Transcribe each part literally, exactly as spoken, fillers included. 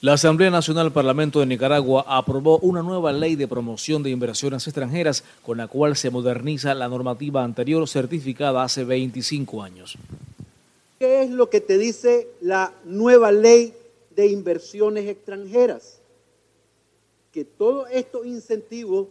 La Asamblea Nacional del Parlamento de Nicaragua aprobó una nueva ley de promoción de inversiones extranjeras con la cual se moderniza la normativa anterior certificada hace veinticinco años. ¿Qué es lo que te dice la nueva ley de inversiones extranjeras? Que todos estos incentivos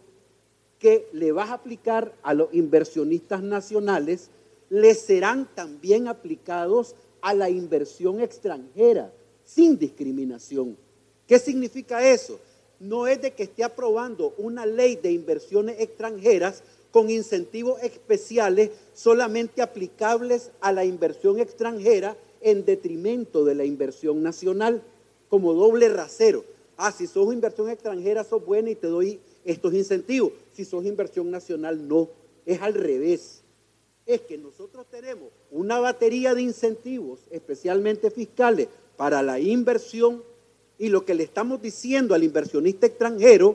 que le vas a aplicar a los inversionistas nacionales les serán también aplicados a la inversión extranjera, sin discriminación. ¿Qué significa eso? No es de que esté aprobando una ley de inversiones extranjeras con incentivos especiales solamente aplicables a la inversión extranjera en detrimento de la inversión nacional, como doble rasero. Ah, si sos inversión extranjera, sos buena y te doy estos incentivos. Si sos inversión nacional, no. Es al revés. Es que nosotros tenemos una batería de incentivos, especialmente fiscales, para la inversión, y lo que le estamos diciendo al inversionista extranjero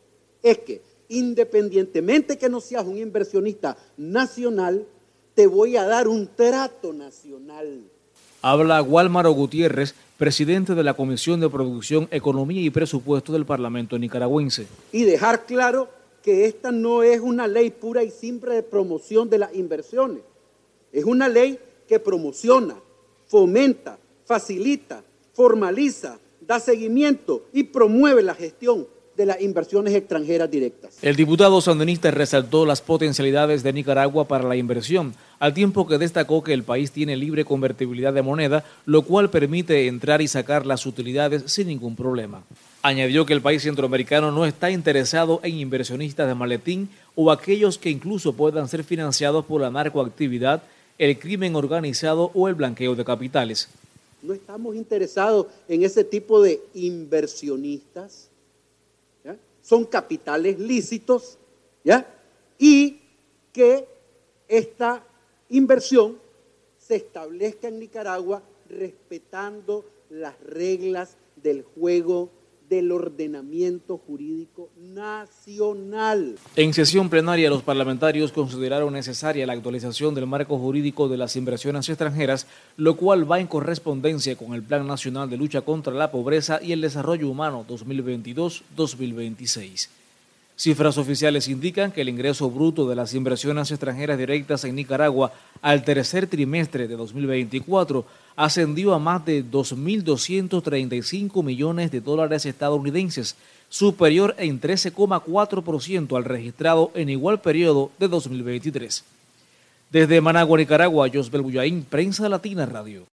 es que independientemente que no seas un inversionista nacional, te voy a dar un trato nacional. Habla Guálmaro Gutiérrez, presidente de la Comisión de Producción, Economía y Presupuesto del Parlamento nicaragüense. Y dejar claro que esta no es una ley pura y simple de promoción de las inversiones. Es una ley que promociona, fomenta, facilita, formaliza, da seguimiento y promueve la gestión de las inversiones extranjeras directas. El diputado sandinista resaltó las potencialidades de Nicaragua para la inversión, al tiempo que destacó que el país tiene libre convertibilidad de moneda, lo cual permite entrar y sacar las utilidades sin ningún problema. Añadió que el país centroamericano no está interesado en inversionistas de maletín o aquellos que incluso puedan ser financiados por la narcoactividad, el crimen organizado o el blanqueo de capitales. No estamos interesados en ese tipo de inversionistas. ¿Ya? Son capitales lícitos, ¿ya? Y que esta inversión se establezca en Nicaragua respetando las reglas del juego del ordenamiento jurídico nacional. En sesión plenaria, los parlamentarios consideraron necesaria la actualización del marco jurídico de las inversiones extranjeras, lo cual va en correspondencia con el Plan Nacional de Lucha contra la Pobreza y el Desarrollo Humano dos mil veintidós a dos mil veintiséis. Cifras oficiales indican que el ingreso bruto de las inversiones extranjeras directas en Nicaragua al tercer trimestre de dos mil veinticuatro ascendió a más de dos mil doscientos treinta y cinco millones de dólares estadounidenses, superior en trece coma cuatro por ciento al registrado en igual periodo de dos mil veintitrés. Desde Managua, Nicaragua, Josbel Bullaín, Prensa Latina Radio.